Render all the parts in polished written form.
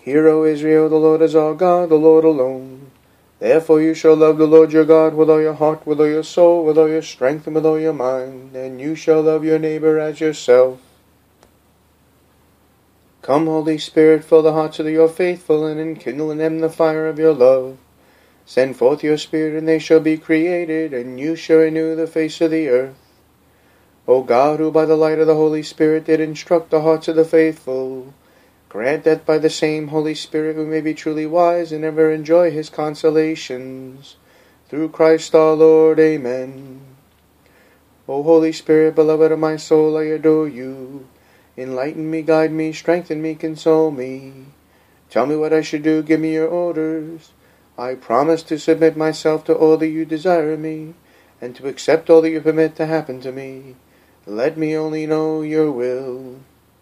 Hear, O Israel, the Lord is our God, the Lord alone. Therefore you shall love the Lord your God with all your heart, with all your soul, with all your strength, and with all your mind, and you shall love your neighbor as yourself. Come, Holy Spirit, fill the hearts of your faithful, and enkindle in them the fire of your love. Send forth your Spirit, and they shall be created, and you shall renew the face of the earth. O God, who by the light of the Holy Spirit did instruct the hearts of the faithful, grant that by the same Holy Spirit we may be truly wise and ever enjoy his consolations. Through Christ our Lord. Amen. O Holy Spirit, beloved of my soul, I adore you. Enlighten me, guide me, strengthen me, console me. Tell me what I should do, give me your orders. I promise to submit myself to all that you desire of me, and to accept all that you permit to happen to me. Let me only know your will.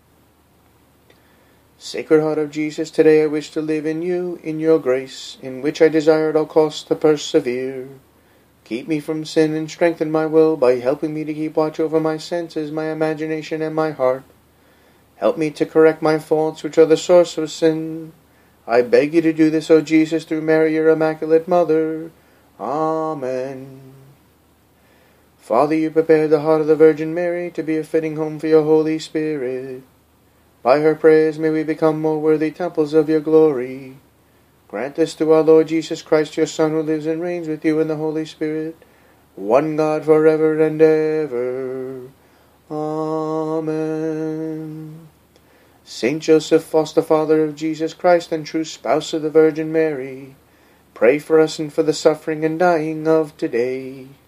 Sacred Heart of Jesus, today I wish to live in you, in your grace, in which I desire at all costs to persevere. Keep me from sin and strengthen my will by helping me to keep watch over my senses, my imagination, and my heart. Help me to correct my faults, which are the source of sin. I beg you to do this, O Jesus, through Mary, your Immaculate Mother. Amen. Father, you prepared the heart of the Virgin Mary to be a fitting home for your Holy Spirit. By her prayers may we become more worthy temples of your glory. Grant this through our Lord Jesus Christ, your Son, who lives and reigns with you in the Holy Spirit, one God forever and ever. Amen. Saint Joseph, foster father of Jesus Christ and true spouse of the Virgin Mary, pray for us and for the suffering and dying of today.